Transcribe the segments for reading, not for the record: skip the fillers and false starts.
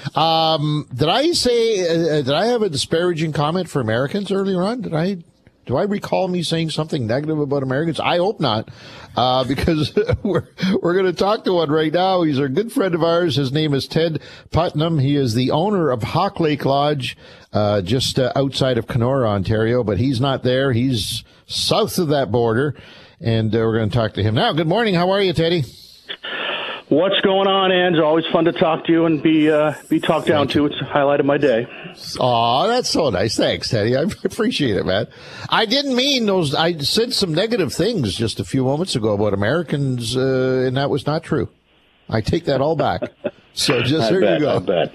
Did I say, did I have a disparaging comment for Americans earlier on? Do I recall me saying something negative about Americans? I hope not, because we're going to talk to one right now. He's a good friend of ours. His name is Ted Putnam. He is the owner of Hawk Lake Lodge, just outside of Kenora, Ontario, but he's not there. He's south of that border, and we're going to talk to him now. Good morning. How are you, Teddy? What's going on, Ange? Always fun to talk to you and be talked down to. It's a highlight of my day. Oh, that's so nice. Thanks, Teddy. I appreciate it, man. I didn't mean those. I said some negative things just a few moments ago about Americans, and that was not true. I take that all back. So just there you go.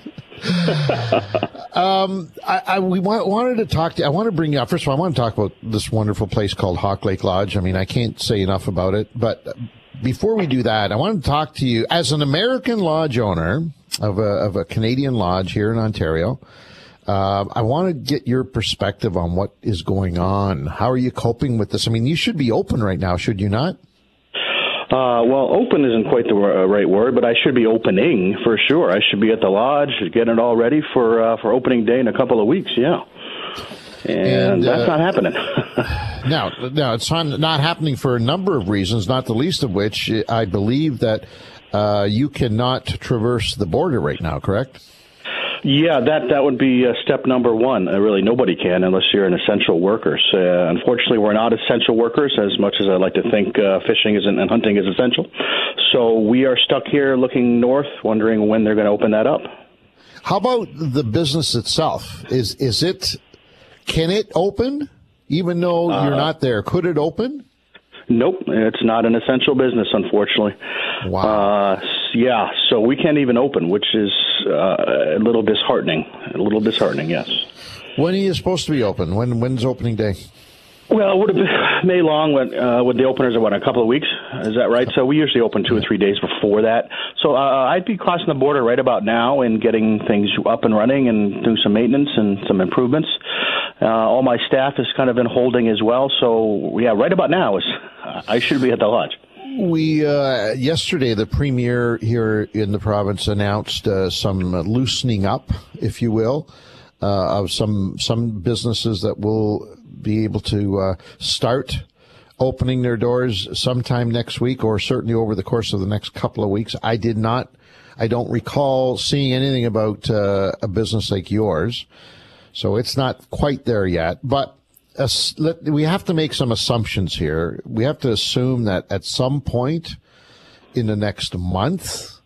We wanted to talk to you. I want to bring you up. First of all, I want to talk about this wonderful place called Hawk Lake Lodge. I mean, I can't say enough about it, but before we do that, I want to talk to you as an American lodge owner of a Canadian lodge here in Ontario. I want to get your perspective on what is going on. How are you coping with this? I mean, you should be open right now, should you not? Well, open isn't quite the right word, but I should be opening for sure. I should be at the lodge, getting it all ready for opening day in a couple of weeks. Yeah. And that's not happening. Now, it's not happening for a number of reasons, not the least of which I believe that you cannot traverse the border right now, correct? Yeah, that would be step number one. Really, nobody can unless you're an essential worker. Unfortunately, we're not essential workers as much as I like to think fishing and hunting is essential. So we are stuck here looking north, wondering when they're going to open that up. How about the business itself? Can it open, even though you're not there? Could it open? Nope, it's not an essential business, unfortunately. Wow. Yeah, so we can't even open, which is a little disheartening. Yes. When are you supposed to be open? When's opening day? Well, it would have been May long with the openers in a couple of weeks. Is that right? So we usually open 2 or 3 days before that. So I'd be crossing the border right about now and getting things up and running and doing some maintenance and some improvements. All my staff has kind of been holding as well. So, yeah, right about now I should be at the lodge. Yesterday, the premier here in the province announced some loosening up, if you will, of some businesses that will be able to start opening their doors sometime next week or certainly over the course of the next couple of weeks. I don't recall seeing anything about a business like yours. So it's not quite there yet, but we have to make some assumptions here. We have to assume that at some point in the next month,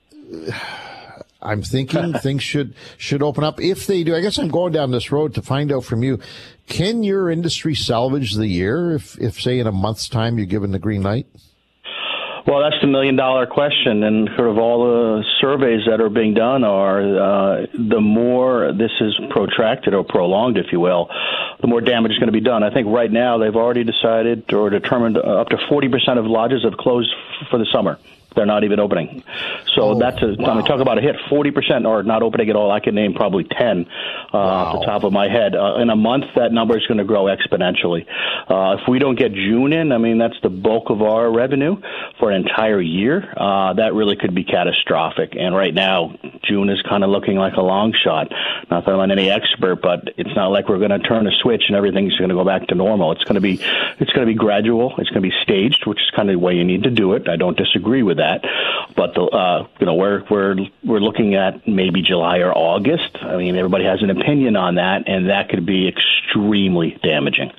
I'm thinking things should open up. If they do, I guess I'm going down this road to find out from you, can your industry salvage the year if say in a month's time you're given the green light? Well, that's the million-dollar question, and sort of all the surveys that are being done are the more this is protracted or prolonged, if you will, the more damage is going to be done. I think right now they've already decided or determined up to 40% of lodges have closed for the summer. They're not even opening. So wow. I mean, talk about a hit. 40% are not opening at all. I can name probably 10 off the top of my head. In a month, that number is going to grow exponentially. If we don't get June in, I mean, that's the bulk of our revenue for an entire year. That really could be catastrophic. And right now, June is kind of looking like a long shot. Not that I'm any expert, but it's not like we're going to turn a switch and everything's going to go back to normal. It's going to be gradual. It's going to be staged, which is kind of the way you need to do it. I don't disagree with that. But we're looking at maybe July or August. I mean, everybody has an opinion on that, and that could be extremely damaging.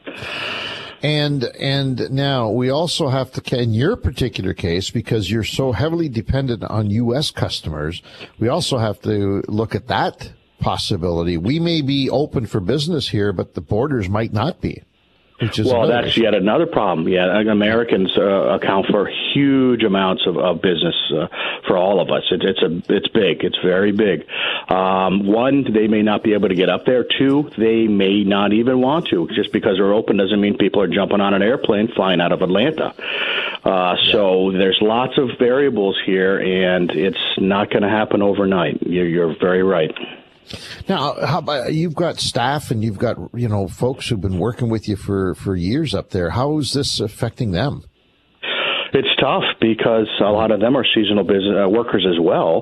And now we also have to, in your particular case, because you're so heavily dependent on U.S. customers, we also have to look at that possibility. We may be open for business here, but the borders might not be. Well, that's yet another problem. Yeah, Americans account for huge amounts of business for all of us. It's big. It's very big. One, they may not be able to get up there. Two, they may not even want to. Just because they're open doesn't mean people are jumping on an airplane flying out of Atlanta. So there's lots of variables here, and it's not going to happen overnight. You're very right. Now, how about, you've got staff and you've got, folks who've been working with you for years up there. How is this affecting them? It's tough because a lot of them are seasonal business workers as well.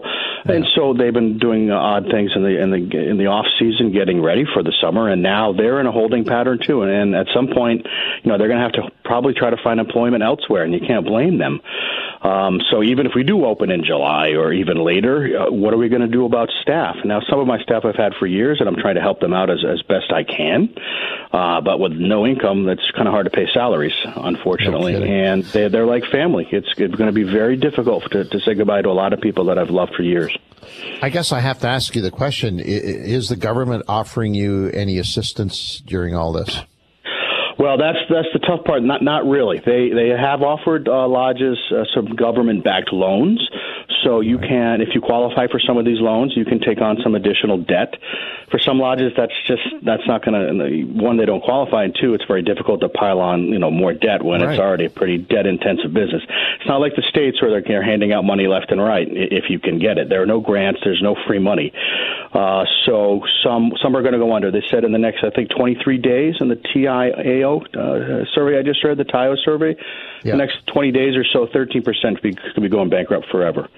And so they've been doing odd things in the off season, getting ready for the summer, and now they're in a holding pattern too. And at some point, they're going to have to probably try to find employment elsewhere, and you can't blame them. So even if we do open in July or even later, what are we going to do about staff? Now, some of my staff I've had for years, and I'm trying to help them out as best I can. But with no income, that's kind of hard to pay salaries, unfortunately. No kidding. And they're like family. It's going to be very difficult to say goodbye to a lot of people that I've loved for years. I guess I have to ask you the question, is the government offering you any assistance during all this? Well, that's the tough part. Not really. They have offered lodges some government-backed loans. So you can, if you qualify for some of these loans, you can take on some additional debt. For some lodges, that's not going to, one, they don't qualify, and two, it's very difficult to pile on, more debt when it's already a pretty debt-intensive business. It's not like the states where they're handing out money left and right if you can get it. There are no grants. There's no free money. So some are going to go under. They said in the next, I think, 23 days in the TIAO survey I just read, the TIO survey, the next 20 days or so, 13% could be going bankrupt forever.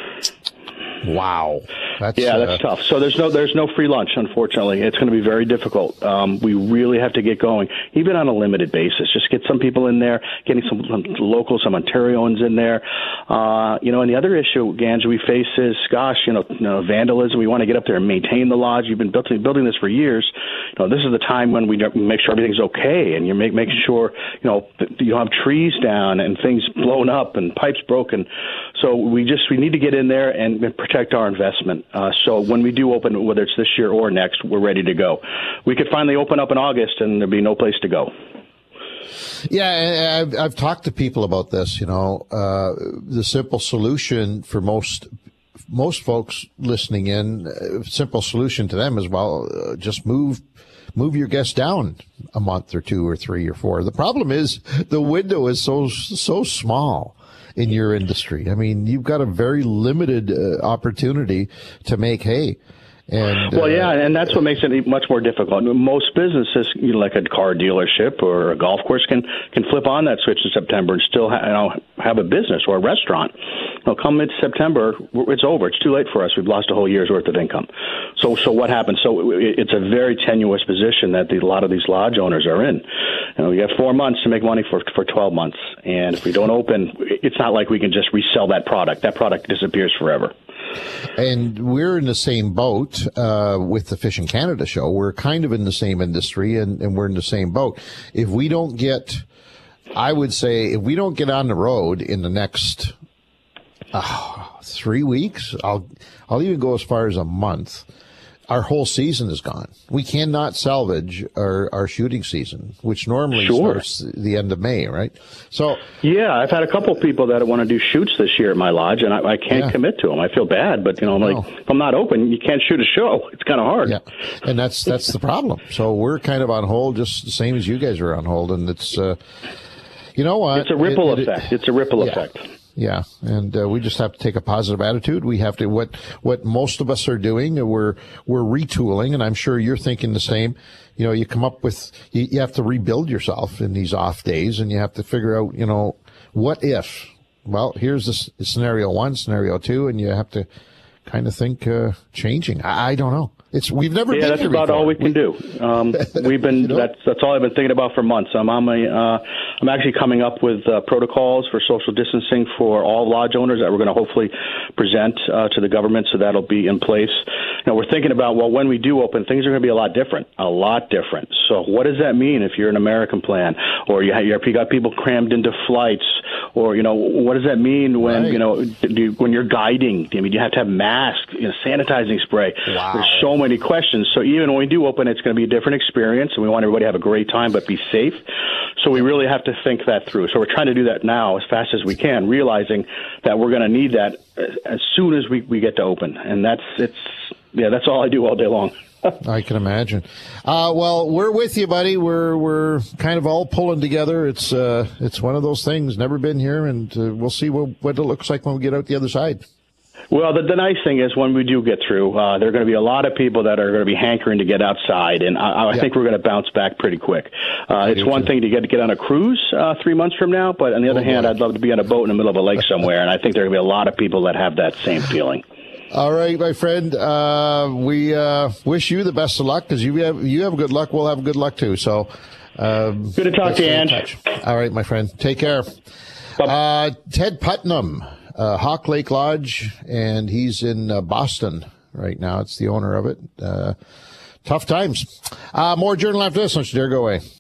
Wow. That's tough. So there's no free lunch, unfortunately. It's going to be very difficult. We really have to get going, even on a limited basis. Just get some people in there, getting some locals, some Ontarians in there. And the other issue, Ganja, we face is, vandalism. We want to get up there and maintain the lodge. You've been building this for years. This is the time when we make sure everything's okay, and you're making sure, you have trees down and things blown up and pipes broken. So we need to get in there and protect our investment. So when we do open, whether it's this year or next, we're ready to go. We could finally open up in August and there'd be no place to go. Yeah, I've talked to people about this. The simple solution for most folks listening in, simple solution to them is, just move your guests down a month or 2 or 3 or 4. The problem is the window is so small in your industry. I mean, you've got a very limited opportunity to make hay. And and that's what makes it much more difficult. Most businesses, like a car dealership or a golf course, can flip on that switch in September and still have a business, or a restaurant. Come mid-September, it's over. It's too late for us. We've lost a whole year's worth of income. So what happens? So it's a very tenuous position that a lot of these lodge owners are in. We have 4 months to make money for 12 months, and if we don't open, it's not like we can just resell that product. That product disappears forever. And we're in the same boat with the Fishing Canada show. We're kind of in the same industry, and we're in the same boat. If we don't get, I would say, if we don't get on the road in the next 3 weeks, I'll even go as far as a month, our whole season is gone. We cannot salvage our shooting season, which normally starts the end of May, right? So I've had a couple of people that want to do shoots this year at my lodge, and I can't commit to them. I feel bad, but if I'm not open, you can't shoot a show. It's kind of hard. Yeah, and that's the problem. So we're kind of on hold, just the same as you guys are on hold, and it's you know what? It's a ripple effect. It's a ripple effect. Yeah, and we just have to take a positive attitude. We have to what most of us are doing. We're retooling, and I'm sure you're thinking the same. You come up with you have to rebuild yourself in these off days, and you have to figure out what if. Well, here's this scenario 1, scenario 2, and you have to kind of think changing. I don't know. We've never been that's here about before. all we can do. We've been that's all I've been thinking about for months. I'm actually coming up with protocols for social distancing for all lodge owners that we're going to hopefully present to the government, so that'll be in place. We're thinking about, when we do open, things are going to be a lot different. So what does that mean if you're an American plan, or you got people crammed into flights, or what does that mean when when you're guiding? I mean, you have to have masks, sanitizing spray. Wow. There's so many questions. So even when we do open, it's going to be a different experience, and we want everybody to have a great time but be safe. So we really have to think that through. So we're trying to do that now as fast as we can, realizing that we're going to need that as soon as we get to open. And that's all I do all day long. I can imagine. Well, we're with you, buddy. We're kind of all pulling together. It's one of those things. Never been here, and we'll see what it looks like when we get out the other side. Well, the nice thing is when we do get through, there are going to be a lot of people that are going to be hankering to get outside, and I think we're going to bounce back pretty quick. It's one thing to get on a cruise 3 months from now, but on the other hand, I'd love to be on a boat in the middle of a lake somewhere, and I think there are going to be a lot of people that have that same feeling. All right, my friend. We wish you the best of luck because you have good luck. We'll have good luck too. So good to talk to you, Ange. All right, my friend. Take care. Ted Putnam, Hawk Lake Lodge, and he's in Boston right now. It's the owner of it. Tough times. More Journal after this. Don't you dare go away.